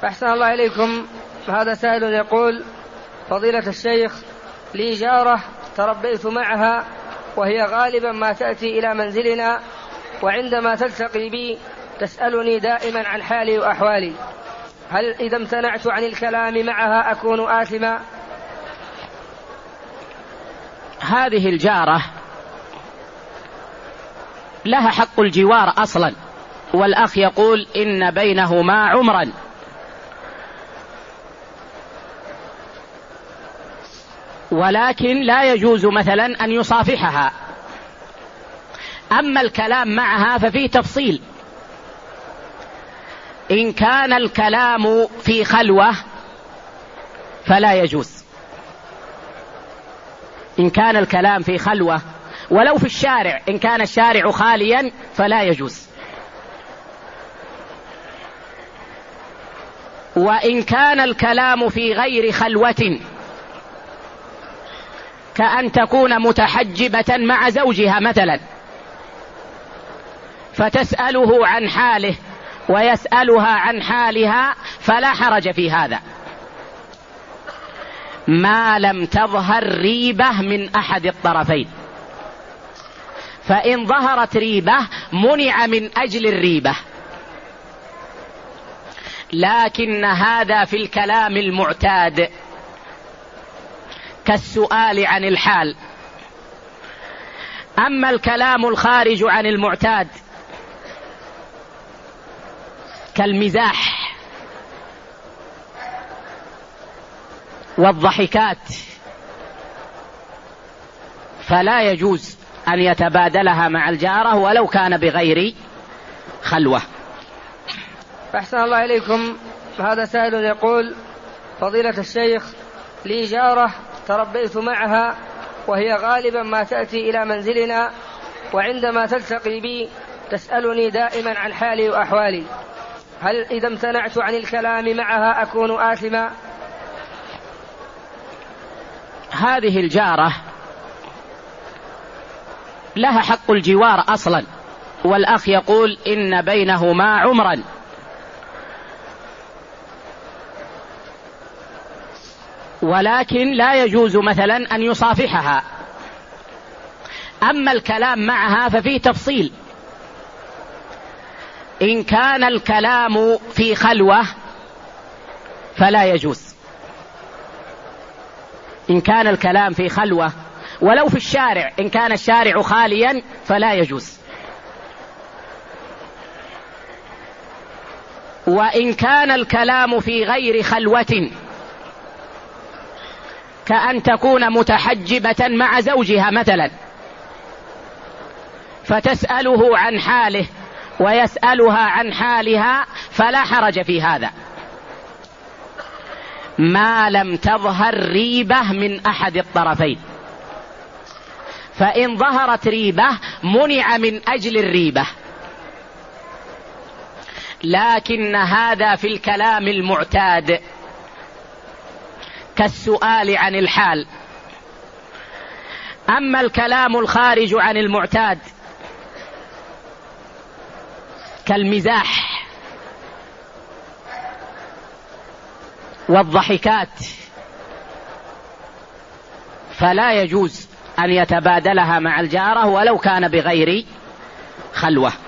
أحسن الله إليكم. هذا سائل يقول: فضيلة الشيخ، لي جارة تربيت معها وهي غالبا ما تأتي إلى منزلنا، وعندما تلتقي بي تسألني دائما عن حالي وأحوالي، هل إذا امتنعت عن الكلام معها أكون آثما؟ هذه الجارة لها حق الجوار أصلا، والأخ يقول إن بينهما عمرا، ولكن لا يجوز مثلا أن يصافحها. أما الكلام معها ففيه تفصيل. إن كان الكلام في خلوة فلا يجوز، إن كان الكلام في خلوة ولو في الشارع، إن كان الشارع خاليا فلا يجوز. وإن كان الكلام في غير خلوة، كأن تكون متحجبة مع زوجها مثلا فتسأله عن حاله ويسألها عن حالها، فلا حرج في هذا ما لم تظهر ريبة من أحد الطرفين. فإن ظهرت ريبة منع من أجل الريبة، لكن هذا في الكلام المعتاد كالسؤال عن الحال. أما الكلام الخارج عن المعتاد كالمزاح والضحكات فلا يجوز أن يتبادلها مع الجارة ولو كان بغير خلوة. أحسن الله إليكم. هذا سائل يقول: فضيلة الشيخ، لي جارة تربيت معها وهي غالبا ما تأتي إلى منزلنا، وعندما تلتقي بي تسألني دائما عن حالي وأحوالي، هل إذا امتنعت عن الكلام معها أكون آثما؟ هذه الجارة لها حق الجوار أصلا، والأخ يقول إن بينهما عمرا، ولكن لا يجوز مثلا أن يصافحها. أما الكلام معها ففيه تفصيل. إن كان الكلام في خلوة فلا يجوز، إن كان الكلام في خلوة ولو في الشارع، إن كان الشارع خاليا فلا يجوز. وإن كان الكلام في غير خلوة، كأن تكون متحجبة مع زوجها مثلا فتسأله عن حاله ويسألها عن حالها، فلا حرج في هذا ما لم تظهر ريبة من أحد الطرفين. فإن ظهرت ريبة منع من أجل الريبة، لكن هذا في الكلام المعتاد كالسؤال عن الحال. أما الكلام الخارج عن المعتاد كالمزاح والضحكات فلا يجوز أن يتبادلها مع الجارة ولو كان بغير خلوة.